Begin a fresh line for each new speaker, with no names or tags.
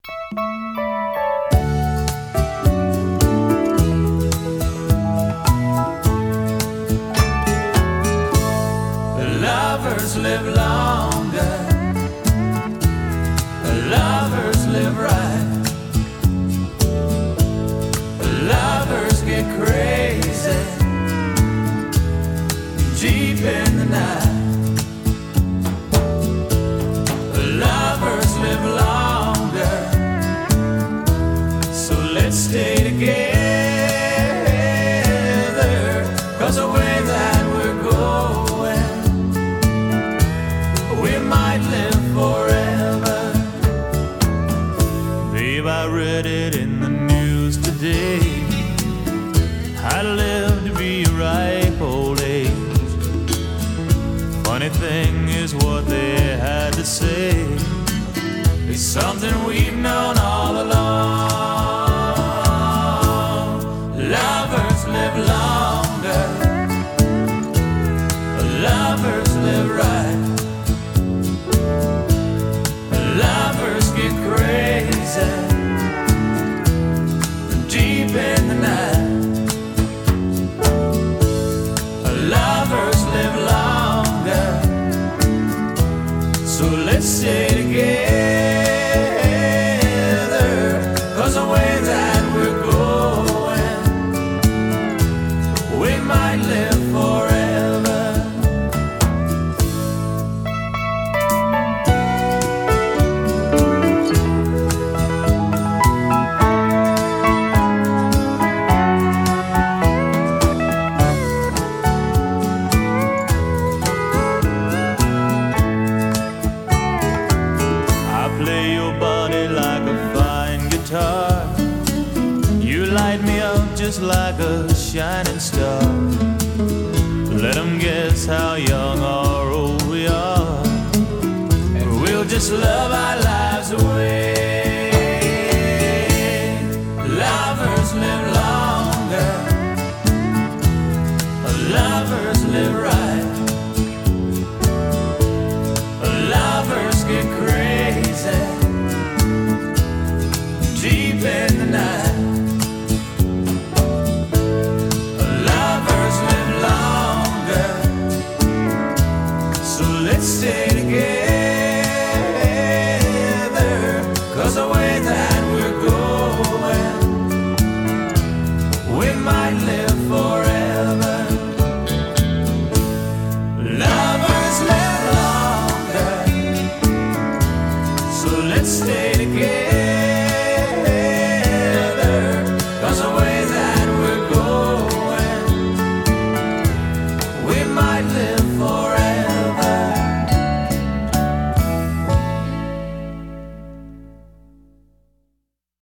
Lovers live longer, lovers live right, lovers get crazy deep in the night. Lovers live longer, so let's stay together, 'cause the way that we're going, we might live forever. Babe, I read it in the news today, I'd live to be a ripe old age. Funny thing is what they had to say, it's something we've known all along. Lovers live longer, lovers live right, lovers get crazy deep in the night. Lovers live longer, so let's stay together, 'cause the way that we're going, we might live forever. Play your body like a fine guitar, you light me up just like a shining star. Let them guess how young or old we are, and we'll just love our lives away. Lovers live longer, lovers live right, lovers get crazy deep in the night. Lovers live longer, so let's stay together, 'cause the way that we're going, we might live forever. Lovers live longer, so let's stay together, 'cause the way that we're going, we might live